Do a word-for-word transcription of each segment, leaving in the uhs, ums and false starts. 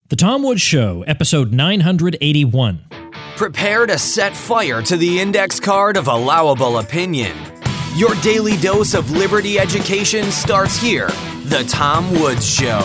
The Tom Woods Show, episode nine eighty-one. Prepare to set fire to the index card of allowable opinion. Your daily dose of liberty education starts here. The Tom Woods Show.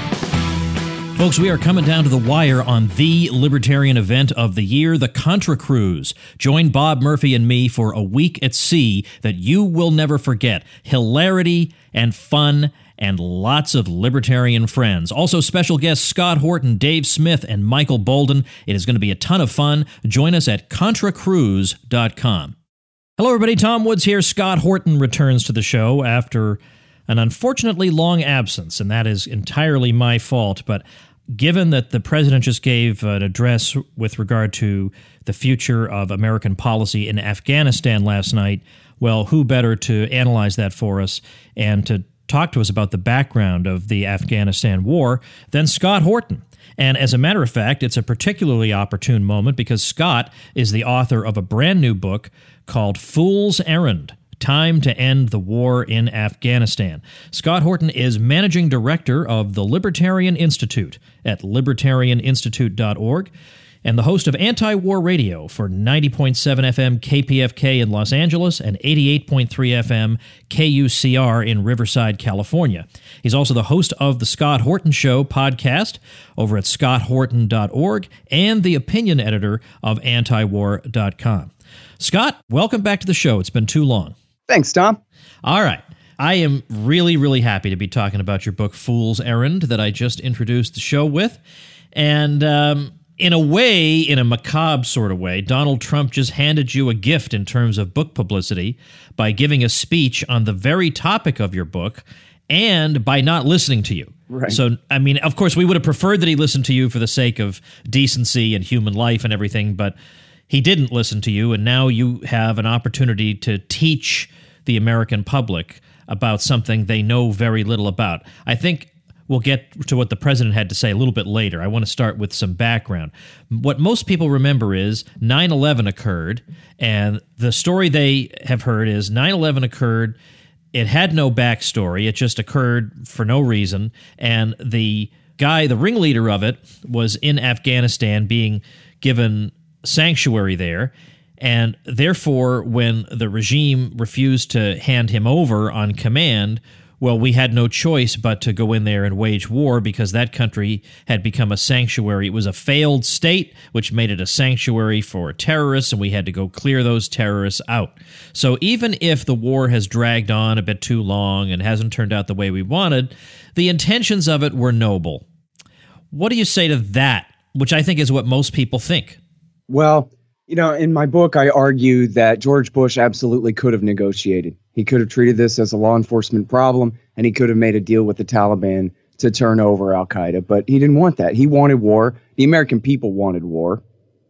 Folks, we are coming down to the wire on the libertarian event of the year, the Contra Cruise. Join Bob Murphy and me for a week at sea that you will never forget. Hilarity and fun and lots of libertarian friends. Also special guests Scott Horton, Dave Smith, and Michael Bolden. It is going to be a ton of fun. Join us at contra cruise dot com. Hello, everybody. Tom Woods here. Scott Horton returns to the show after an unfortunately long absence, and that is entirely my fault. But given that the president just gave an address with regard to the future of American policy in Afghanistan last night, well, who better to analyze that for us and to talk to us about the background of the Afghanistan war than Scott Horton. And as a matter of fact, it's a particularly opportune moment because Scott is the author of a brand new book called Fool's Errand: Time to End the War in Afghanistan. Scott Horton is managing director of the Libertarian Institute at libertarian institute dot org and the host of Anti-War Radio for ninety point seven F M K P F K in Los Angeles and eighty-eight point three F M K U C R in Riverside, California. He's also the host of the Scott Horton Show podcast over at scott horton dot org and the opinion editor of anti war dot com. Scott, welcome back to the show. It's been too long. Thanks, Tom. All right. I am really, really happy to be talking about your book, Fool's Errand, that I just introduced the show with. And um, in a way, in a macabre sort of way, Donald Trump just handed you a gift in terms of book publicity by giving a speech on the very topic of your book and by not listening to you. Right. So, I mean, of course, we would have preferred that he listened to you for the sake of decency and human life and everything, but he didn't listen to you, and now you have an opportunity to teach the American public about something they know very little about. I think we'll get to what the president had to say a little bit later. I want to start with some background. What most people remember is nine eleven occurred, and the story they have heard is nine eleven occurred. It had no backstory. It just occurred for no reason, and the guy, the ringleader of it, was in Afghanistan being given sanctuary there, and therefore when the regime refused to hand him over on command, well, we had no choice but to go in there and wage war because that country had become a sanctuary. It was a failed state, which made it a sanctuary for terrorists, and we had to go clear those terrorists out. So even if the war has dragged on a bit too long and hasn't turned out the way we wanted, the intentions of it were noble. What do you say to that, which I think is what most people think? Well, you know, in my book, I argue that George Bush absolutely could have negotiated. He could have treated this as a law enforcement problem, and he could have made a deal with the Taliban to turn over al-Qaeda. But he didn't want that. He wanted war. The American people wanted war.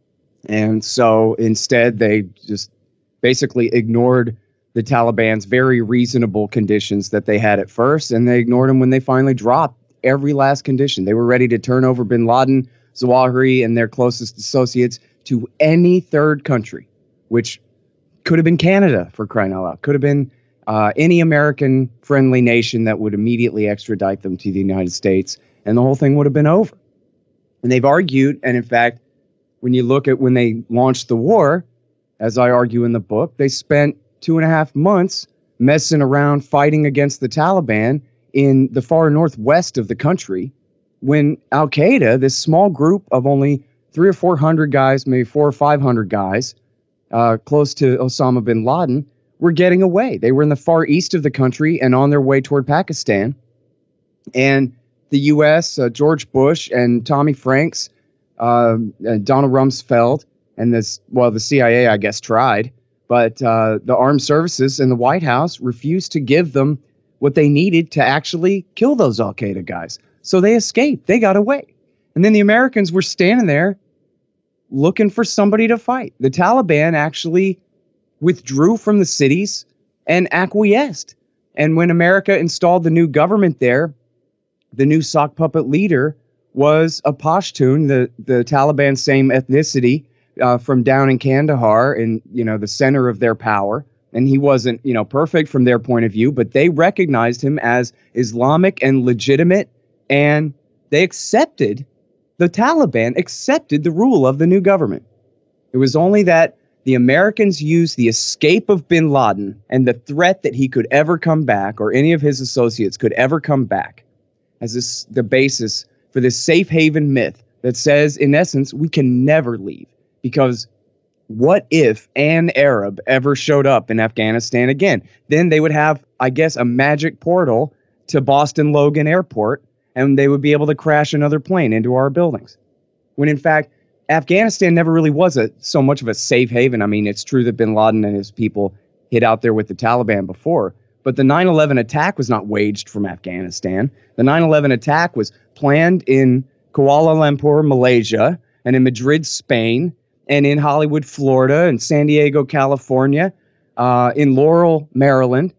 And so instead, they just basically ignored the Taliban's very reasonable conditions that they had at first, and they ignored them when they finally dropped every last condition. They were ready to turn over bin Laden, Zawahiri, and their closest associates to any third country, which could have been Canada, for crying out loud, could have been uh, any American-friendly nation that would immediately extradite them to the United States, and the whole thing would have been over. And they've argued, and in fact, when you look at when they launched the war, as I argue in the book, they spent two and a half months messing around fighting against the Taliban in the far northwest of the country, when al-Qaeda, this small group of only three or four hundred guys, maybe four or five hundred guys, uh, close to Osama bin Laden, were getting away. They were in the far east of the country and on their way toward Pakistan. And the U S, uh, George Bush and Tommy Franks, uh, and Donald Rumsfeld, and this, well, the C I A, I guess, tried, but uh, the armed services and the White House refused to give them what they needed to actually kill those al-Qaeda guys. So they escaped. They got away. And then the Americans were standing there looking for somebody to fight. The Taliban actually withdrew from the cities and acquiesced. And when America installed the new government there, the new sock puppet leader was a Pashtun, the, the Taliban's same ethnicity, uh, from down in Kandahar, in, you know, the center of their power. And he wasn't, you know, perfect from their point of view, but they recognized him as Islamic and legitimate, and they accepted the Taliban accepted the rule of the new government. It was only that the Americans used the escape of bin Laden and the threat that he could ever come back, or any of his associates could ever come back, as this, the basis for this safe haven myth that says, in essence, we can never leave. Because what if an Arab ever showed up in Afghanistan again? Then they would have, I guess, a magic portal to Boston Logan Airport, and they would be able to crash another plane into our buildings. When in fact, Afghanistan never really was a so much of a safe haven. I mean, it's true that bin Laden and his people hid out there with the Taliban before, but the nine eleven attack was not waged from Afghanistan. The nine eleven attack was planned in Kuala Lumpur, Malaysia, and in Madrid, Spain, and in Hollywood, Florida, and San Diego, California, uh, in Laurel, Maryland,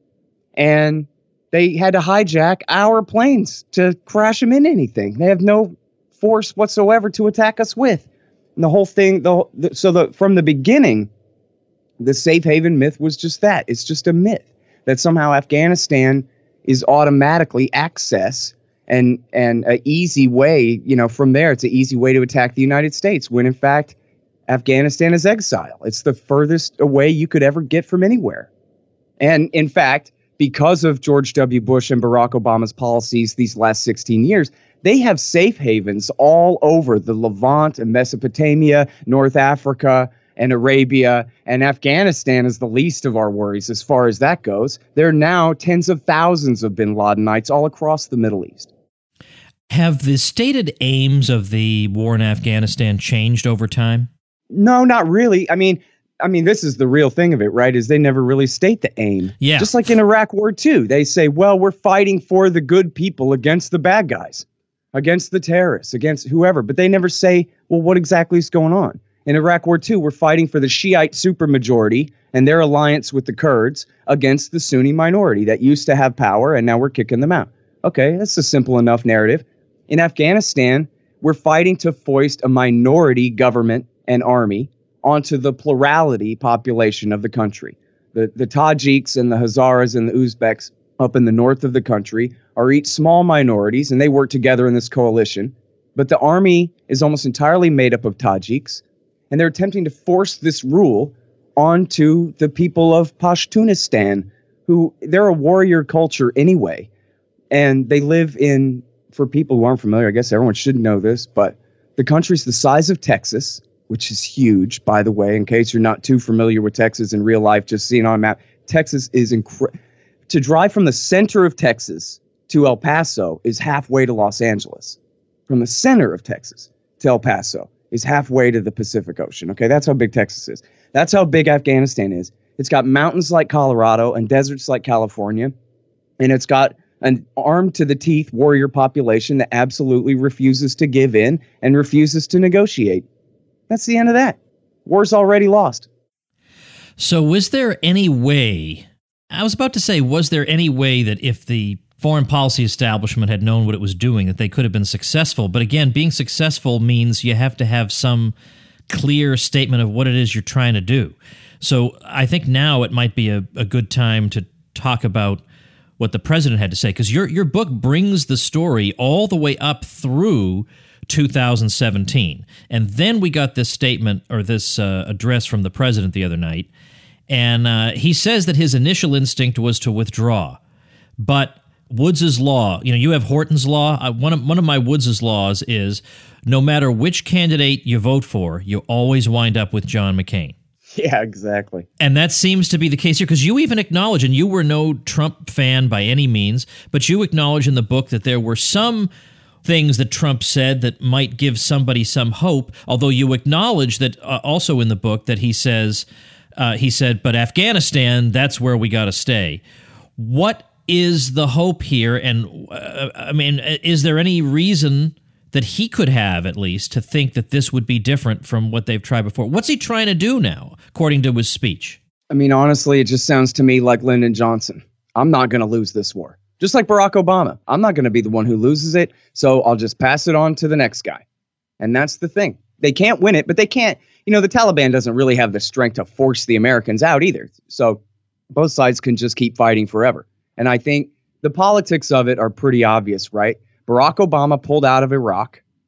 and they had to hijack our planes to crash them in anything. They have no force whatsoever to attack us with. And the whole thing, the, the so the from the beginning, the safe haven myth was just that. It's just a myth that somehow Afghanistan is automatically access and and an easy way, you know, from there, it's an easy way to attack the United States, when in fact, Afghanistan is exile. It's the furthest away you could ever get from anywhere. And in fact, because of George W. Bush and Barack Obama's policies these last sixteen years, they have safe havens all over the Levant and Mesopotamia, North Africa, and Arabia, and Afghanistan is the least of our worries as far as that goes. There are now tens of thousands of bin Ladenites all across the Middle East. Have the stated aims of the war in Afghanistan changed over time? No, not really. I mean, I mean, this is the real thing of it, right, is they never really state the aim. Yeah. Just like in Iraq War Two, they say, well, we're fighting for the good people against the bad guys, against the terrorists, against whoever. But they never say, well, what exactly is going on? In Iraq War Two, we're fighting for the Shiite supermajority and their alliance with the Kurds against the Sunni minority that used to have power, and now we're kicking them out. Okay, that's a simple enough narrative. In Afghanistan, we're fighting to foist a minority government and army onto the plurality population of the country. The, the Tajiks and the Hazaras and the Uzbeks up in the north of the country are each small minorities, and they work together in this coalition. But the army is almost entirely made up of Tajiks, and they're attempting to force this rule onto the people of Pashtunistan, who they're a warrior culture anyway. And they live in, for people who aren't familiar, I guess everyone should know this, but the country's the size of Texas, which is huge, by the way, in case you're not too familiar with Texas in real life, just seeing on a map. Texas is incredible. To drive from the center of Texas to El Paso is halfway to Los Angeles. From the center of Texas to El Paso is halfway to the Pacific Ocean. Okay, that's how big Texas is. That's how big Afghanistan is. It's got mountains like Colorado and deserts like California, and it's got an armed to the teeth warrior population that absolutely refuses to give in and refuses to negotiate. That's the end of that. War's already lost. So was there any way, I was about to say, was there any way that if the foreign policy establishment had known what it was doing, that they could have been successful? But again, being successful means you have to have some clear statement of what it is you're trying to do. So I think now it might be a, a good time to talk about what the president had to say, because your your book brings the story all the way up through two thousand seventeen. And then we got this statement or this uh, address from the president the other night, and uh, he says that his initial instinct was to withdraw. But Woods's law, you know, you have Horton's law. Uh, one of one of my Woods's laws is no matter which candidate you vote for, you always wind up with John McCain. Yeah, exactly. And that seems to be the case here, because you even acknowledge, and you were no Trump fan by any means, but you acknowledge in the book that there were some things that Trump said that might give somebody some hope, although you acknowledge that uh, also in the book that he says, uh, he said, but Afghanistan, that's where we got to stay. What is the hope here? And uh, I mean, is there any reason that he could have, at least, to think that this would be different from what they've tried before? What's he trying to do now, according to his speech? I mean, honestly, it just sounds to me like Lyndon Johnson. I'm not going to lose this war. Just like Barack Obama. I'm not going to be the one who loses it, so I'll just pass it on to the next guy. And that's the thing. They can't win it, but they can't. You know, the Taliban doesn't really have the strength to force the Americans out either. So both sides can just keep fighting forever. And I think the politics of it are pretty obvious, right? Barack Obama pulled out of Iraq,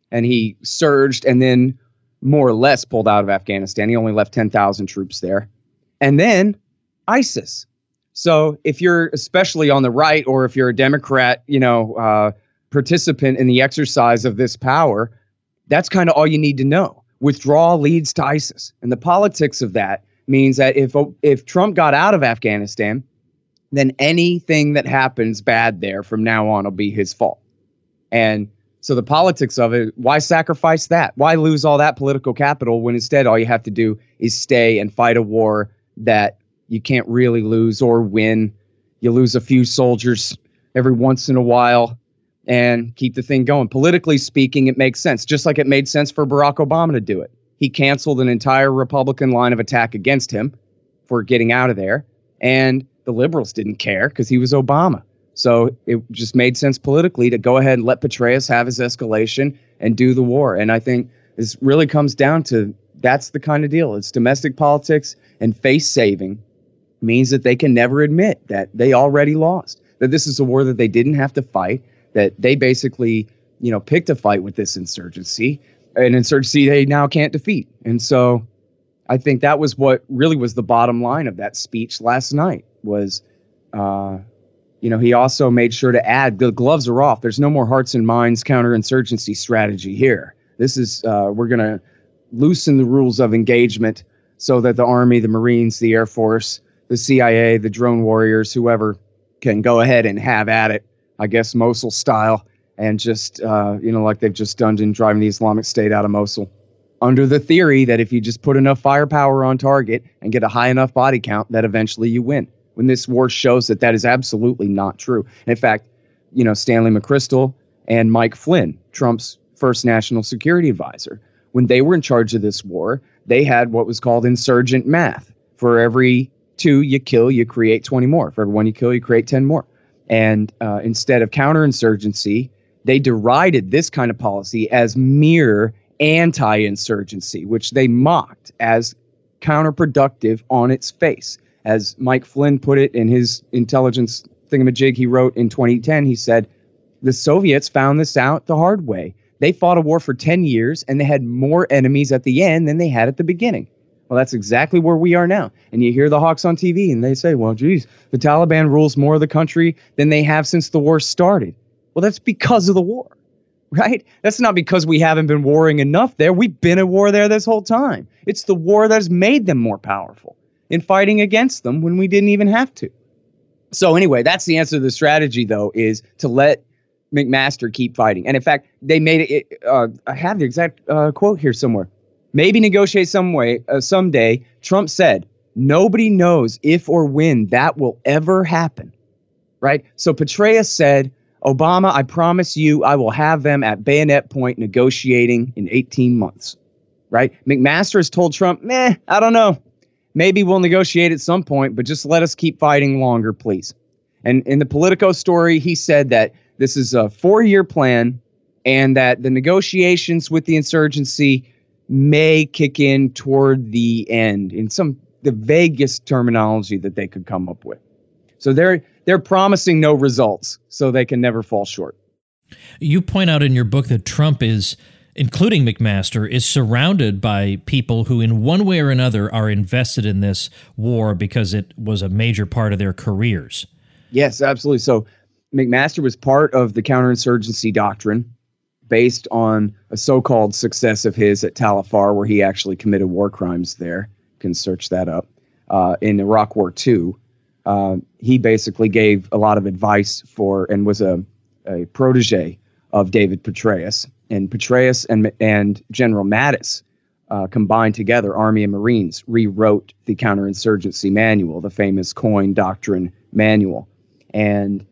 and he surged and then more or less pulled out of Afghanistan. He only left ten thousand troops there. And then ISIS. So if you're especially on the right, or if you're a Democrat, you know, uh, participant in the exercise of this power, that's kind of all you need to know. Withdrawal leads to ISIS. And the politics of that means that if if Trump got out of Afghanistan, then anything that happens bad there from now on will be his fault. And so the politics of it, why sacrifice that? Why lose all that political capital when instead all you have to do is stay and fight a war that you can't really lose or win? You lose a few soldiers every once in a while and keep the thing going. Politically speaking, it makes sense, just like it made sense for Barack Obama to do it. He canceled an entire Republican line of attack against him for getting out of there. And the liberals didn't care because he was Obama. So it just made sense politically to go ahead and let Petraeus have his escalation and do the war. And I think this really comes down to that's the kind of deal. It's domestic politics, and face saving means that they can never admit that they already lost, that this is a war that they didn't have to fight, that they basically, you know, picked a fight with this insurgency, an insurgency they now can't defeat. And so I think that was what really was the bottom line of that speech last night was, uh, you know, he also made sure to add the gloves are off. There's no more hearts and minds counterinsurgency strategy here. This is uh, we're going to loosen the rules of engagement so that the Army, the Marines, the Air Force, the C I A, the drone warriors, whoever can go ahead and have at it, I guess, Mosul style, and just, uh, you know, like they've just done in driving the Islamic State out of Mosul, under the theory that if you just put enough firepower on target and get a high enough body count, that eventually you win. When this war shows that that is absolutely not true. In fact, you know, Stanley McChrystal and Mike Flynn, Trump's first national security advisor, when they were in charge of this war, they had what was called insurgent math. For every two you kill, you create twenty more. For every one you kill, you create ten more. And uh, instead of counterinsurgency, they derided this kind of policy as mere anti-insurgency, which they mocked as counterproductive on its face. As Mike Flynn put it in his intelligence thingamajig he wrote in twenty ten, he said, the Soviets found this out the hard way. They fought a war for ten years and they had more enemies at the end than they had at the beginning. Well, that's exactly where we are now. And you hear the hawks on T V and they say, well, geez, the Taliban rules more of the country than they have since the war started. Well, that's because of the war, right? That's not because we haven't been warring enough there. We've been at war there this whole time. It's the war that has made them more powerful in fighting against them when we didn't even have to. So anyway, that's the answer to the strategy, though, is to let McMaster keep fighting. And in fact, they made it, uh, I have the exact uh, quote here somewhere. Maybe negotiate some way, uh, someday, Trump said, nobody knows if or when that will ever happen, right? So Petraeus said, Obama, I promise you I will have them at bayonet point negotiating in eighteen months, right? McMaster has told Trump, meh, I don't know. Maybe we'll negotiate at some point, but just let us keep fighting longer, please. And in the Politico story, he said that this is a four-year plan and that the negotiations with the insurgency may kick in toward the end in some the vaguest terminology that they could come up with. So they're they're promising no results, so they can never fall short. You point out in your book that Trump is, including McMaster, is surrounded by people who in one way or another are invested in this war because it was a major part of their careers. Yes, absolutely. So McMaster was part of the counterinsurgency doctrine based on a so-called success of his at Tal Afar, where he actually committed war crimes there. You can search that up. Uh, in Iraq War Two, uh, he basically gave a lot of advice for and was a, a protege of David Petraeus. And Petraeus and, and General Mattis uh, combined together, Army and Marines, rewrote the counterinsurgency manual, the famous Coin Doctrine manual. And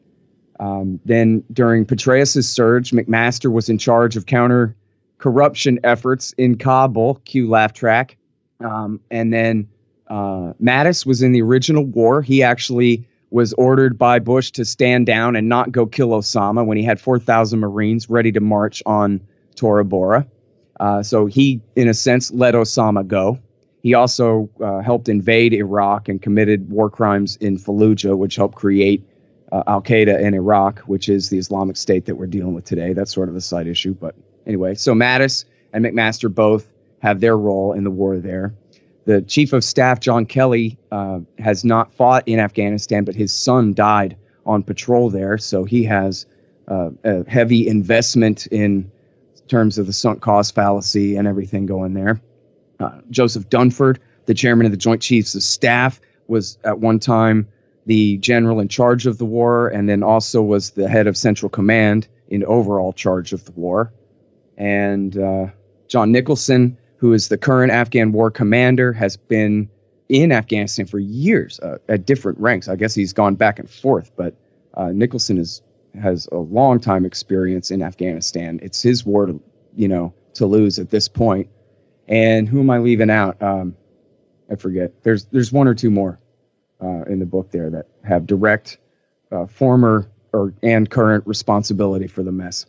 um, then during Petraeus's surge, McMaster was in charge of counter-corruption efforts in Kabul, cue laugh track. Um, and then uh, Mattis was in the original war. He actually was ordered by Bush to stand down and not go kill Osama when he had four thousand Marines ready to march on Tora Bora. Uh, so he, in a sense, let Osama go. He also uh, helped invade Iraq and committed war crimes in Fallujah, which helped create uh, Al-Qaeda in Iraq, which is the Islamic State that we're dealing with today. That's sort of a side issue. But anyway, so Mattis and McMaster both have their role in the war there. The Chief of Staff, John Kelly, uh, has not fought in Afghanistan, but his son died on patrol there, so he has uh, a heavy investment in terms of the sunk cost fallacy and everything going there. Uh, Joseph Dunford, the chairman of the Joint Chiefs of Staff, was at one time the general in charge of the war, and then also was the head of Central Command in overall charge of the war. And uh, John Nicholson, who is the current Afghan war commander, has been in Afghanistan for years uh, at different ranks. I guess he's gone back and forth, but uh, Nicholson is has a long time experience in Afghanistan. It's his war to, you know, to lose at this point. And who am I leaving out? Um, I forget. There's there's one or two more uh, in the book there that have direct uh, former or and current responsibility for the mess.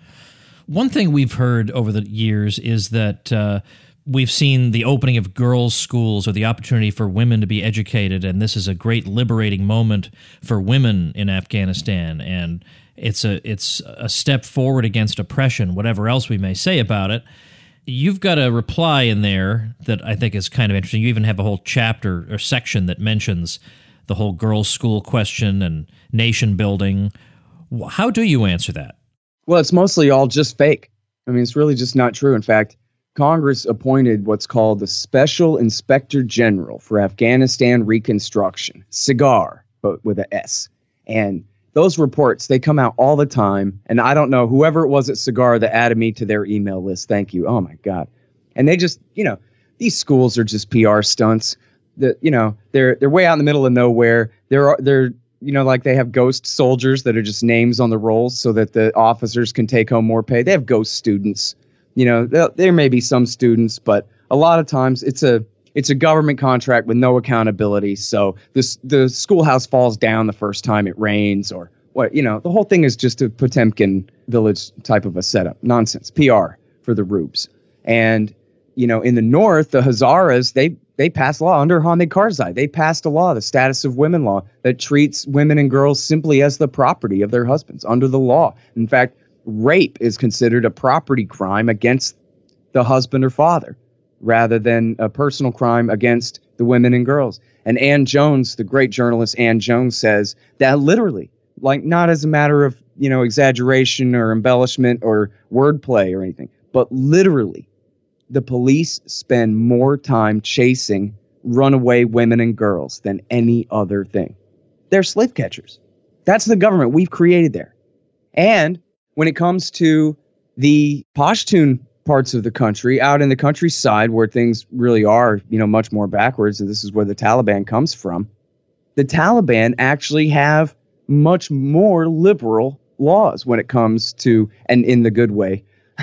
One thing we've heard over the years is that uh, we've seen the opening of girls' schools or the opportunity for women to be educated, and this is a great liberating moment for women in Afghanistan, and it's a it's a step forward against oppression, whatever else we may say about it. You've got a reply in there that I think is kind of interesting. You even have a whole chapter or section that mentions the whole girls' school question and nation building. How do you answer that? Well, it's mostly all just fake. I mean, it's really just not true. In fact, Congress appointed what's called the Special Inspector General for Afghanistan Reconstruction, SIGAR, but with an S. And those reports, they come out all the time. And I don't know, whoever it was at SIGAR that added me to their email list, thank you. Oh, my God. And they just, you know, these schools are just P R stunts. That, you know, they're they're way out in the middle of nowhere. They're they're you know, like they have ghost soldiers that are just names on the rolls so that the officers can take home more pay. They have ghost students. You know, there may be some students, but a lot of times it's a it's a government contract with no accountability. So this the schoolhouse falls down the first time it rains, or what, you know, the whole thing is just a Potemkin village type of a setup. Nonsense. P R for the rubes. And, you know, in the north, the Hazaras, they They passed law under Hamid Karzai. They passed a law, the Status of Women law, that treats women and girls simply as the property of their husbands under the law. In fact, rape is considered a property crime against the husband or father rather than a personal crime against the women and girls. And Ann Jones, the great journalist Ann Jones, says that literally, like not as a matter of, you know, exaggeration or embellishment or wordplay or anything, but literally, the police spend more time chasing runaway women and girls than any other thing. They're slave catchers. That's the government we've created there. And when it comes to the Pashtun parts of the country, out in the countryside where things really are, you know, much more backwards, and this is where the Taliban comes from, the Taliban actually have much more liberal laws when it comes to, and in the good way,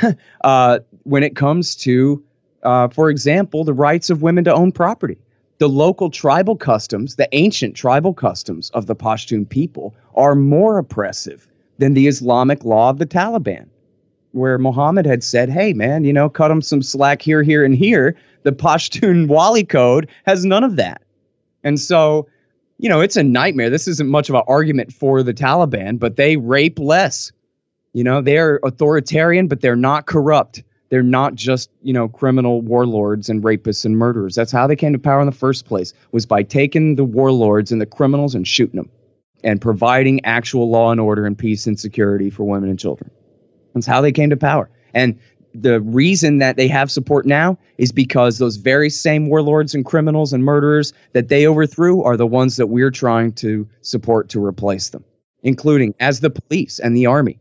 uh, when it comes to, uh, for example, the rights of women to own property. The local tribal customs, the ancient tribal customs of the Pashtun people are more oppressive than the Islamic law of the Taliban, where Muhammad had said, hey, man, you know, cut them some slack here, here, and here. The Pashtun Wali Code has none of that. And so, you know, it's a nightmare. This isn't much of an argument for the Taliban, but they rape less. You know, they're authoritarian, but they're not corrupt. They're not just, you know, criminal warlords and rapists and murderers. That's how they came to power in the first place, was by taking the warlords and the criminals and shooting them and providing actual law and order and peace and security for women and children. That's how they came to power. And the reason that they have support now is because those very same warlords and criminals and murderers that they overthrew are the ones that we're trying to support to replace them, including as the police and the army.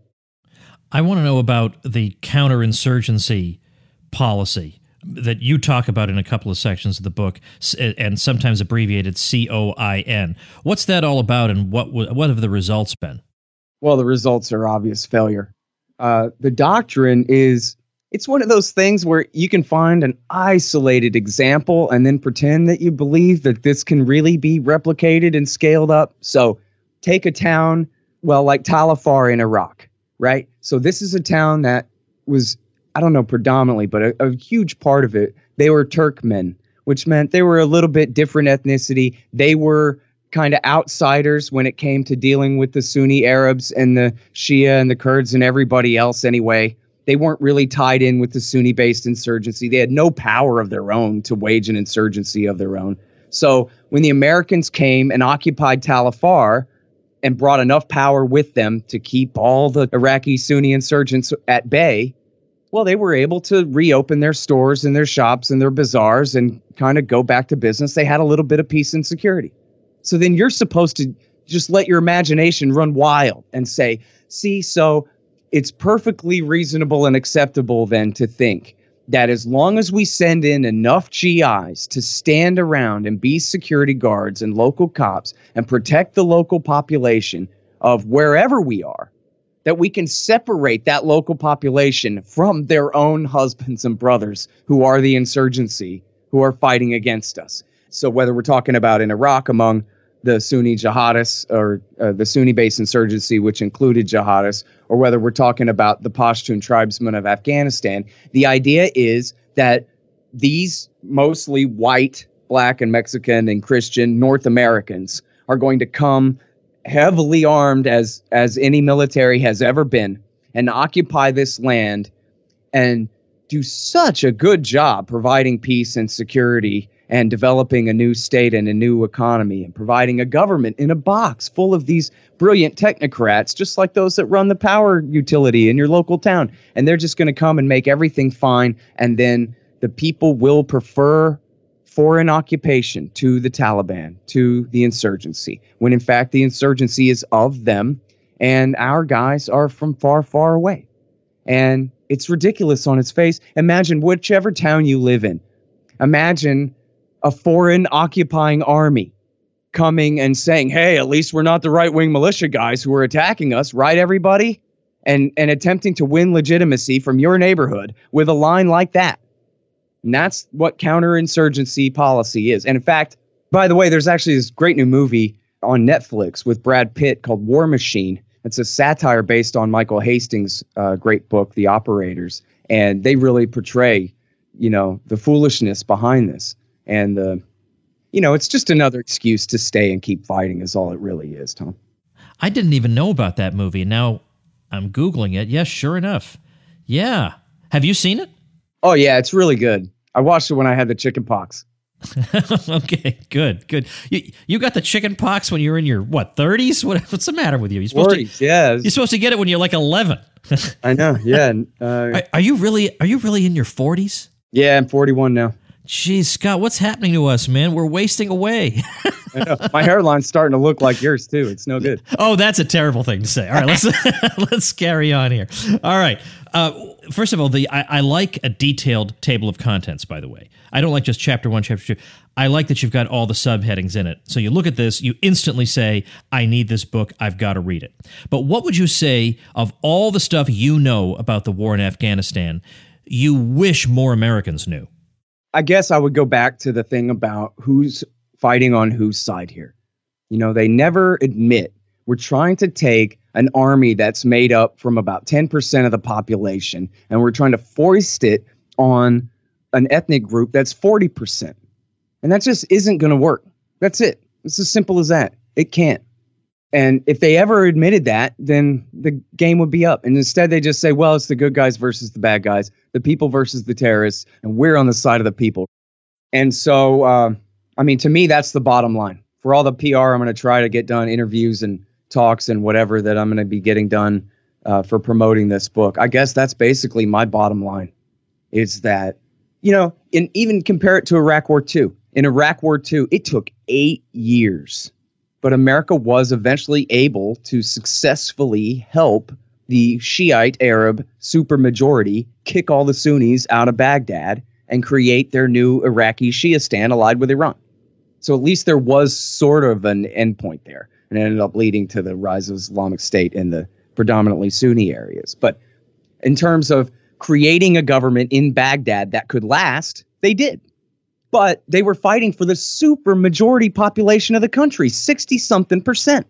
I want to know about the counterinsurgency policy that you talk about in a couple of sections of the book, and sometimes abbreviated C O I N. What's that all about, and what what have the results been? Well, the results are obvious failure. Uh, the doctrine is, it's one of those things where you can find an isolated example and then pretend that you believe that this can really be replicated and scaled up. So take a town, well, like Tal Afar in Iraq. Right. So this is a town that was, I don't know, predominantly, but a, a huge part of it, they were Turkmen, which meant they were a little bit different ethnicity. They were kind of outsiders when it came to dealing with the Sunni Arabs and the Shia and the Kurds and everybody else anyway. They weren't really tied in with the Sunni-based insurgency. They had no power of their own to wage an insurgency of their own. So when the Americans came and occupied Tal Afar and brought enough power with them to keep all the Iraqi Sunni insurgents at bay, well, they were able to reopen their stores and their shops and their bazaars and kind of go back to business. They had a little bit of peace and security. So then you're supposed to just let your imagination run wild and say, see, so it's perfectly reasonable and acceptable then to think that as long as we send in enough G Is to stand around and be security guards and local cops and protect the local population of wherever we are, that we can separate that local population from their own husbands and brothers who are the insurgency, who are fighting against us. So whether we're talking about in Iraq among the Sunni jihadists or uh, the Sunni-based insurgency, which included jihadists, or whether we're talking about the Pashtun tribesmen of Afghanistan, the idea is that these mostly white, black, and Mexican and Christian North Americans are going to come heavily armed as, as any military has ever been and occupy this land and do such a good job providing peace and security and developing a new state and a new economy and providing a government in a box full of these brilliant technocrats, just like those that run the power utility in your local town. And they're just going to come and make everything fine. And then the people will prefer foreign occupation to the Taliban, to the insurgency, when in fact the insurgency is of them and our guys are from far, far away. And it's ridiculous on its face. Imagine whichever town you live in. Imagine a foreign occupying army coming and saying, hey, at least we're not the right-wing militia guys who are attacking us, right, everybody? And, and attempting to win legitimacy from your neighborhood with a line like that. And that's what counterinsurgency policy is. And in fact, by the way, there's actually this great new movie on Netflix with Brad Pitt called War Machine. It's a satire based on Michael Hastings' uh, great book, The Operators. And they really portray, you know, the foolishness behind this. And, uh, you know, it's just another excuse to stay and keep fighting is all it really is, Tom. I didn't even know about that movie. Now I'm Googling it. Yes, sure enough. Yeah. Have you seen it? Oh, yeah, it's really good. I watched it when I had the chicken pox. Okay, good, good. You you got the chicken pox when you were in your, what, thirties? What, what's the matter with you? You're supposed forties, to, yeah. You're supposed to get it when you're like eleven. I know, yeah. Uh, are, are you really, are you really in your forties? Yeah, I'm forty-one now. Geez, Scott, what's happening to us, man? We're wasting away. I know. My hairline's starting to look like yours, too. It's no good. Oh, that's a terrible thing to say. All right, let's let's carry on here. All right. Uh, first of all, the I, I like a detailed table of contents, by the way. I don't like just chapter one, chapter two. I like that you've got all the subheadings in it. So you look at this, you instantly say, I need this book, I've got to read it. But what would you say of all the stuff you know about the war in Afghanistan, you wish more Americans knew? I guess I would go back to the thing about who's fighting on whose side here. You know, they never admit we're trying to take an army that's made up from about ten percent of the population, and we're trying to foist it on an ethnic group that's forty percent. And that just isn't going to work. That's it. It's as simple as that. It can't. And if they ever admitted that, then the game would be up. And instead they just say, well, it's the good guys versus the bad guys, the people versus the terrorists, and we're on the side of the people. And so, uh, I mean, to me, that's the bottom line. For all the P R I'm going to try to get done, interviews and talks and whatever that I'm going to be getting done uh, for promoting this book, I guess that's basically my bottom line, is that, you know, and even compare it to Iraq War Two. In Iraq War Two, it took eight years. But America was eventually able to successfully help the Shiite Arab supermajority kick all the Sunnis out of Baghdad and create their new Iraqi Shiistan allied with Iran. So at least there was sort of an endpoint there, and it ended up leading to the rise of Islamic State in the predominantly Sunni areas. But in terms of creating a government in Baghdad that could last, they did. But they were fighting for the super majority population of the country, sixty something percent.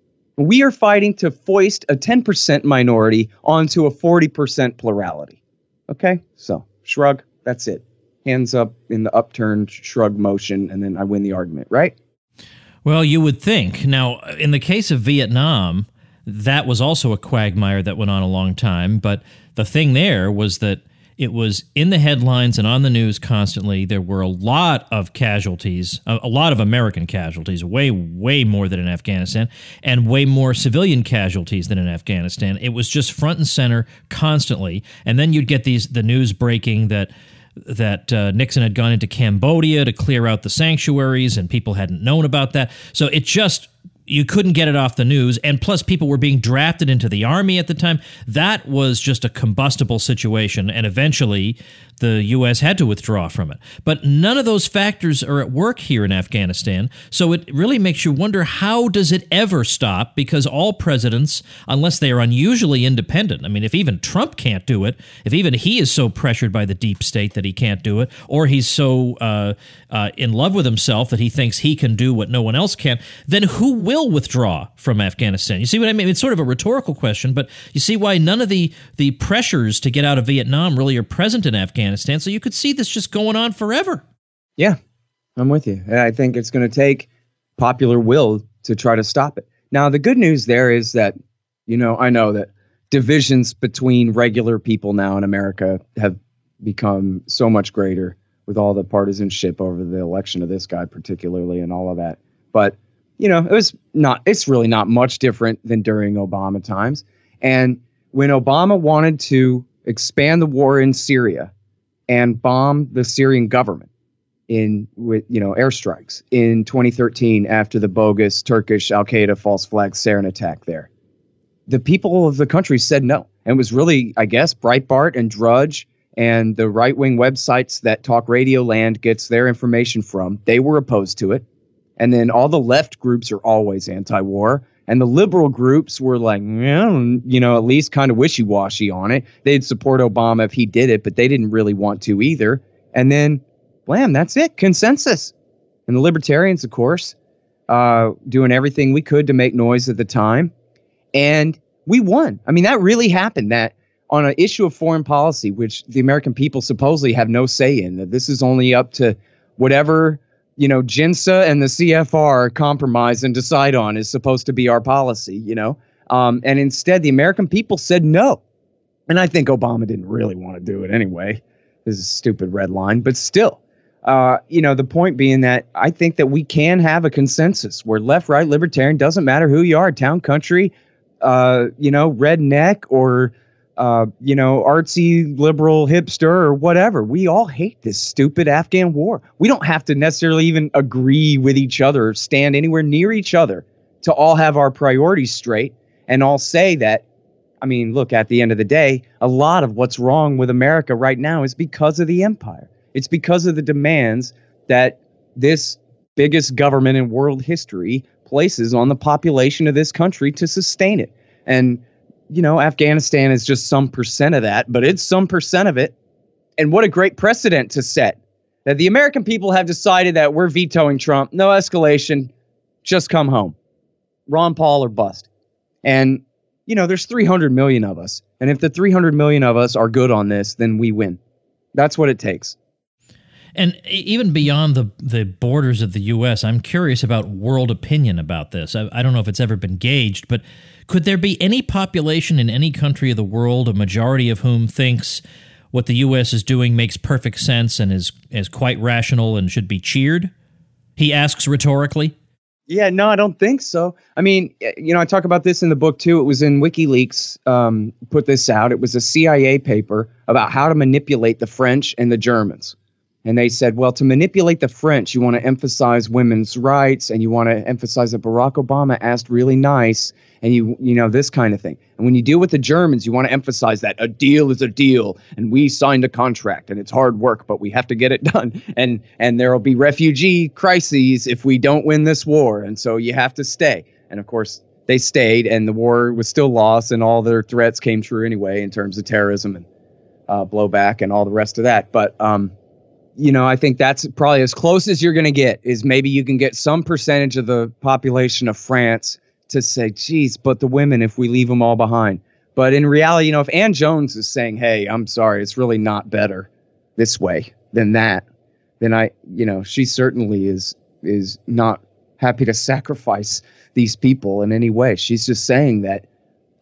We are fighting to foist a ten percent minority onto a forty percent plurality. Okay, so shrug. That's it. Hands up in the upturned shrug motion, and then I win the argument, right? Well, you would think. Now, in the case of Vietnam, that was also a quagmire that went on a long time. But the thing there was that it was in the headlines and on the news constantly. There were a lot of casualties, a, a lot of American casualties, way, way more than in Afghanistan, and way more civilian casualties than in Afghanistan. It was just front and center constantly. And then you'd get these the news breaking that that uh, Nixon had gone into Cambodia to clear out the sanctuaries, and people hadn't known about that. So it just... you couldn't get it off the news, and plus people were being drafted into the army at the time. That was just a combustible situation, and eventually the U S had to withdraw from it. But none of those factors are at work here in Afghanistan, so it really makes you wonder, how does it ever stop? Because all presidents, unless they are unusually independent, I mean, if even Trump can't do it, if even he is so pressured by the deep state that he can't do it, or he's so uh, uh, in love with himself that he thinks he can do what no one else can, then who will withdraw from Afghanistan? You see what I mean? It's sort of a rhetorical question, but you see why none of the, the pressures to get out of Vietnam really are present in Afghanistan. So you could see this just going on forever. Yeah, I'm with you. I think it's going to take popular will to try to stop it. Now, the good news there is that, you know, I know that divisions between regular people now in America have become so much greater with all the partisanship over the election of this guy particularly and all of that. But, you know, it was not, it's really not much different than during Obama times. And when Obama wanted to expand the war in Syria and bomb the Syrian government in with, you know, airstrikes in twenty thirteen after the bogus Turkish Al-Qaeda false flag sarin attack there, the people of the country said no. And it was really, I guess, Breitbart and Drudge and the right-wing websites that Talk Radio Land gets their information from. They were opposed to it. And then all the left groups are always anti-war. And the liberal groups were like, well, you know, at least kind of wishy-washy on it. They'd support Obama if he did it, but they didn't really want to either. And then, blam, that's it, consensus. And the libertarians, of course, uh, doing everything we could to make noise at the time. And we won. I mean, that really happened, that on an issue of foreign policy, which the American people supposedly have no say in, that this is only up to whatever, you know, JINSA and the C F R compromise and decide on is supposed to be our policy, you know. Um, and instead, the American people said no. And I think Obama didn't really want to do it anyway. This is a stupid red line. But still, uh, you know, the point being that I think that we can have a consensus where left, right, libertarian, doesn't matter who you are, town, country, uh, you know, redneck or Uh, you know, artsy, liberal, hipster, or whatever. We all hate this stupid Afghan war. We don't have to necessarily even agree with each other or stand anywhere near each other to all have our priorities straight and all say that, I mean, look, at the end of the day, a lot of what's wrong with America right now is because of the empire. It's because of the demands that this biggest government in world history places on the population of this country to sustain it. And you know, Afghanistan is just some percent of that, but it's some percent of it. And what a great precedent to set, that the American people have decided that we're vetoing Trump. No escalation. Just come home. Ron Paul or bust. And, you know, there's three hundred million of us. And if the three hundred million of us are good on this, then we win. That's what it takes. And even beyond the, the borders of the U S, I'm curious about world opinion about this. I, I don't know if it's ever been gauged, but could there be any population in any country of the world, a majority of whom thinks what the U S is doing makes perfect sense and is, is quite rational and should be cheered? He asks rhetorically. Yeah, no, I don't think so. I mean, you know, I talk about this in the book, too. It was in WikiLeaks, um, put this out. It was a C I A paper about how to manipulate the French and the Germans. And they said, well, to manipulate the French, you want to emphasize women's rights and you want to emphasize that Barack Obama asked really nice and you, you know, this kind of thing. And when you deal with the Germans, you want to emphasize that a deal is a deal and we signed a contract and it's hard work, but we have to get it done. And and there will be refugee crises if we don't win this war. And so you have to stay. And of course, they stayed and the war was still lost and all their threats came true anyway in terms of terrorism and uh, blowback and all the rest of that. But, um, you know, I think that's probably as close as you're going to get is maybe you can get some percentage of the population of France to say, geez, but the women, if we leave them all behind. But in reality, you know, if Ann Jones is saying, hey, I'm sorry, it's really not better this way than that, then I, you know, she certainly is is not happy to sacrifice these people in any way. She's just saying that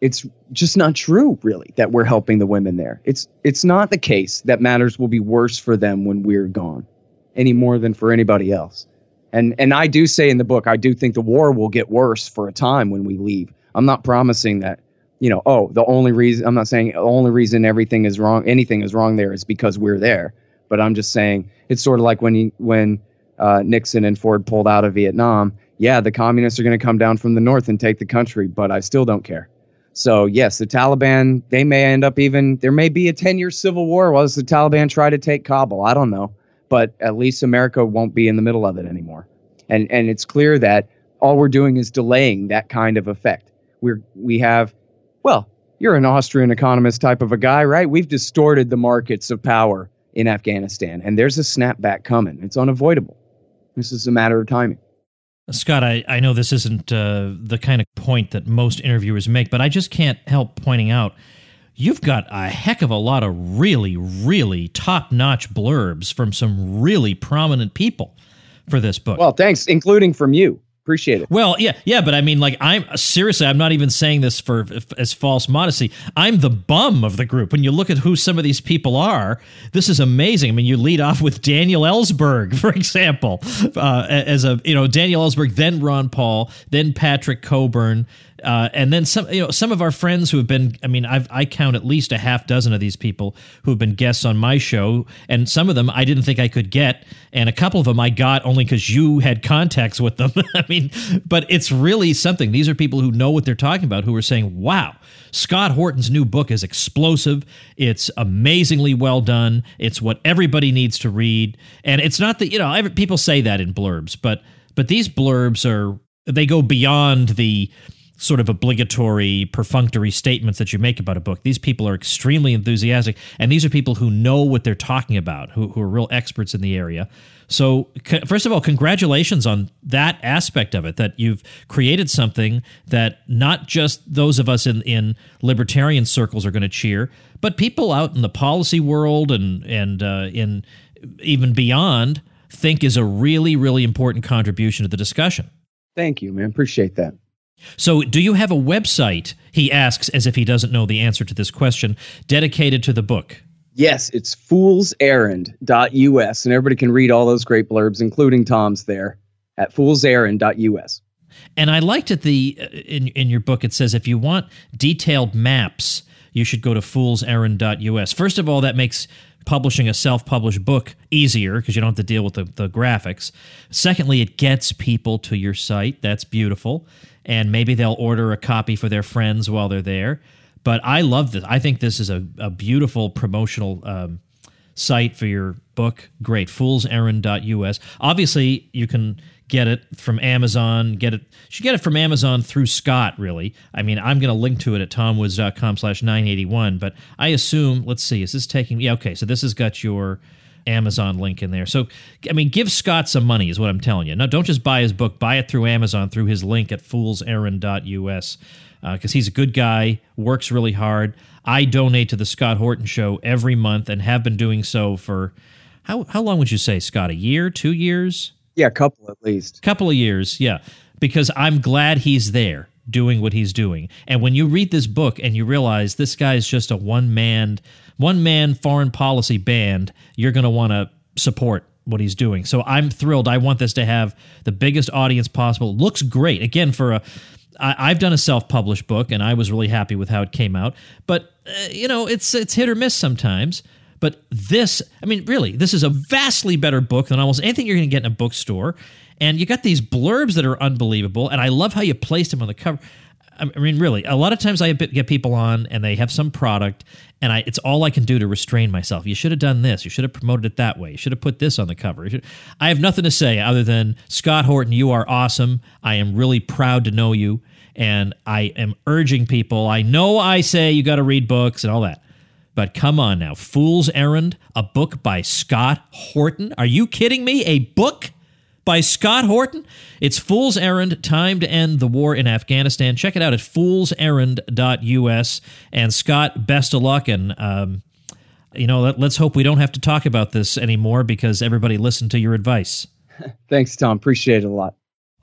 it's just not true, really, that we're helping the women there. It's it's not the case that matters will be worse for them when we're gone, any more than for anybody else. And and I do say in the book, I do think the war will get worse for a time when we leave. I'm not promising that, you know, oh, the only reason, I'm not saying the only reason everything is wrong, anything is wrong there is because we're there. But I'm just saying it's sort of like when he, when uh, Nixon and Ford pulled out of Vietnam. Yeah, the communists are going to come down from the north and take the country, but I still don't care. So, yes, the Taliban, they may end up even, there may be a ten-year civil war while the Taliban try to take Kabul. I don't know. But at least America won't be in the middle of it anymore. And and it's clear that all we're doing is delaying that kind of effect. We're we have, well, you're an Austrian economist type of a guy, right? We've distorted the markets of power in Afghanistan, and there's a snapback coming. It's unavoidable. This is a matter of timing. Scott, I, I know this isn't uh, the kind of point that most interviewers make, but I just can't help pointing out you've got a heck of a lot of really, really top-notch blurbs from some really prominent people for this book. Well, thanks, including from you. Appreciate it. Well, yeah, yeah, but I mean, like, I'm seriously, I'm not even saying this for as false modesty. I'm the bum of the group. When you look at who some of these people are, this is amazing. I mean, you lead off with Daniel Ellsberg, for example, uh, as a, you know, Daniel Ellsberg, then Ron Paul, then Patrick Coburn. Uh, and then some, you know, some of our friends who have been, I mean, I've, I count at least a half dozen of these people who have been guests on my show, and some of them I didn't think I could get, and a couple of them I got only because you had contacts with them. I mean, but it's really something. These are people who know what they're talking about, who are saying, wow, Scott Horton's new book is explosive. It's amazingly well done. It's what everybody needs to read. And it's not that, you know, every, people say that in blurbs, but but these blurbs are, they go beyond the sort of obligatory, perfunctory statements that you make about a book. These people are extremely enthusiastic, and these are people who know what they're talking about, who, who are real experts in the area. So, c- first of all, congratulations on that aspect of it, that you've created something that not just those of us in, in libertarian circles are going to cheer, but people out in the policy world and, and uh, in even beyond think is a really, really important contribution to the discussion. Thank you, man. Appreciate that. So do you have a website, he asks as if he doesn't know the answer to this question, dedicated to the book? Yes, it's fools errand dot U S, and everybody can read all those great blurbs, including Tom's there, at fools errand dot U S. And I liked it, the in, in your book, it says if you want detailed maps, you should go to fools errand dot U S. First of all, that makes publishing a self-published book easier because you don't have to deal with the, the graphics. Secondly, it gets people to your site. That's beautiful. And maybe they'll order a copy for their friends while they're there. But I love this. I think this is a, a beautiful promotional um, site for your book. Great. fools errand dot U S. Obviously, you can get it from Amazon. Get it. You should get it from Amazon through Scott, really. I mean, I'm going to link to it at tomwoods dot com slash nine eighty-one. But I assume, let's see, is this taking... Yeah, okay, so this has got your Amazon link in there. So, I mean, give Scott some money is what I'm telling you. No, don't just buy his book. Buy it through Amazon through his link at fools errand dot U S because uh, he's a good guy, works really hard. I donate to the Scott Horton Show every month and have been doing so for, how how long would you say, Scott? A year? Two years? Yeah, a couple at least. Couple of years, yeah. Because I'm glad he's there doing what he's doing. And when you read this book and you realize this guy's just a one-man... one-man foreign policy band, you're going to want to support what he's doing. So I'm thrilled. I want this to have the biggest audience possible. It looks great. Again, for a, I, I've done a self-published book, and I was really happy with how it came out. But, uh, you know, it's it's hit or miss sometimes. But this, I mean, really, this is a vastly better book than almost anything you're going to get in a bookstore. And you got these blurbs that are unbelievable, and I love how you placed them on the cover. I mean, really, a lot of times I get people on and they have some product and I it's all I can do to restrain myself. You should have done this. You should have promoted it that way. You should have put this on the cover. You should, I have nothing to say other than, Scott Horton, you are awesome. I am really proud to know you, and I am urging people. I know I say you got to read books and all that, but come on now. Fool's Errand, a book by Scott Horton. Are you kidding me? A book by Scott Horton? It's Fool's Errand, Time to End the War in Afghanistan. Check it out at fools errand dot U S. And Scott, best of luck. And, um, you know, let, let's hope we don't have to talk about this anymore because everybody listened to your advice. Thanks, Tom. Appreciate it a lot.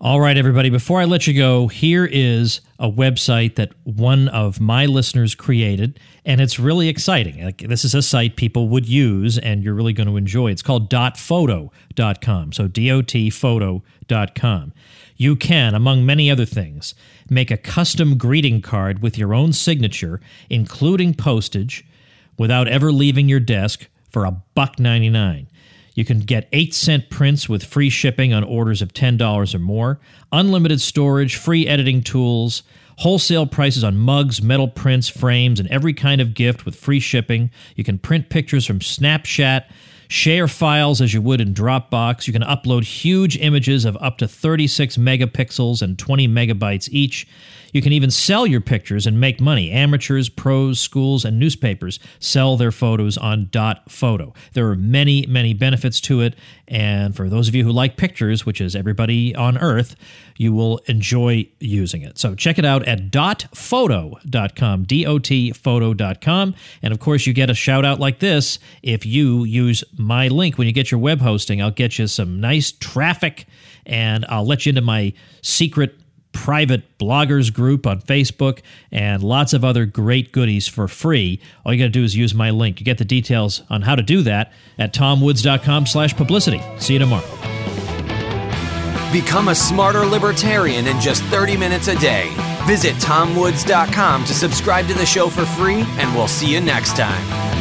All right, everybody, before I let you go, here is a website that one of my listeners created, and it's really exciting. Like, this is a site people would use, and you're really going to enjoy. It's called dot photo dot com, so D O T photo dot com. You can, among many other things, make a custom greeting card with your own signature, including postage, without ever leaving your desk for a buck ninety-nine. You can get eight cent prints with free shipping on orders of ten dollars or more, unlimited storage, free editing tools, wholesale prices on mugs, metal prints, frames, and every kind of gift with free shipping. You can print pictures from Snapchat, share files as you would in Dropbox. You can upload huge images of up to thirty-six megapixels and twenty megabytes each. You can even sell your pictures and make money. Amateurs, pros, schools, and newspapers sell their photos on Dot Photo. There are many, many benefits to it, and for those of you who like pictures, which is everybody on Earth, you will enjoy using it. So check it out at dot photo dot com, D O T photo dot com, and of course you get a shout-out like this if you use my link when you get your web hosting. I'll get you some nice traffic, and I'll let you into my secret private bloggers group on Facebook and lots of other great goodies for free. All you got to do is use my link. You get the details on how to do that at tom woods dot com slash publicity. See you tomorrow. Become a smarter libertarian in just thirty minutes a day. Visit tom woods dot com to subscribe to the show for free, and we'll see you next time.